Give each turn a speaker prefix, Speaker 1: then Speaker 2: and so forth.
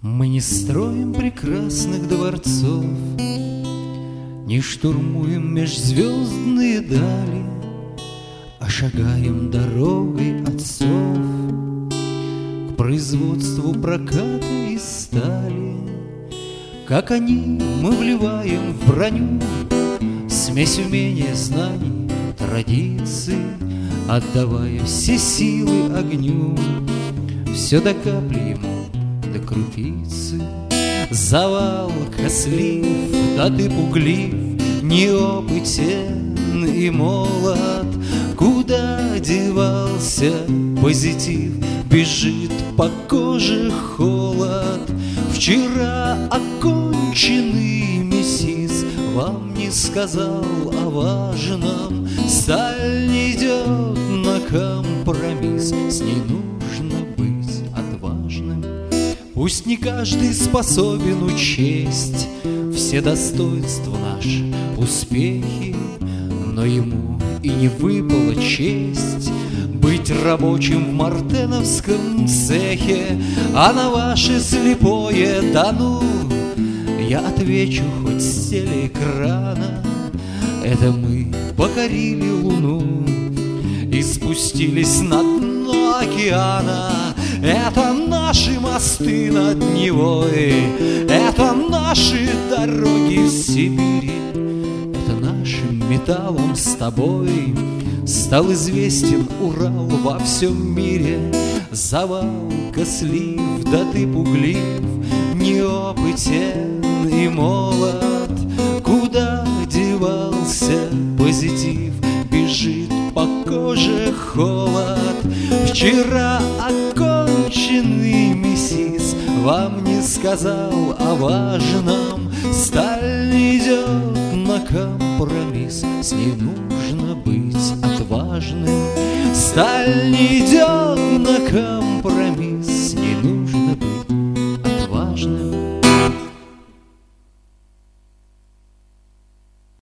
Speaker 1: Мы не строим прекрасных дворцов, не штурмуем межзвездные дали, а шагаем дорогой отцов к производству проката из стали. Как они, мы вливаем в броню смесь умения, знаний, традиций, отдавая все силы огню, все до капли ему, до крупицы. Завал кослив, да ты пуглив, неопытен и молод. Куда девался позитив, бежит по коже холод. Вчера оконченный мессис вам не сказал о важном. Сталь не идет на компромисс, с ней нужно быть отважным. Пусть не каждый способен учесть все достоинства наши, успехи, но ему и не выпала честь быть рабочим в мартеновском цехе. А на ваше слепое «да ну» я отвечу хоть с телеэкрана: это мы покорили Луну и спустились на дно океана. Это наши мосты над Невой, это наши дороги в Сибири, это нашим металлом с тобой стал известен Урал во всем мире. Завал кослив, да ты пуглив, неопытен и молод. Куда девался позитив, бежит по коже холод. Вчера оконченный мессис вам не сказал о важном. Сталь не идет на компромисс, с ней нужно быть отважным. Сталь не идет на компромисс, с ней нужно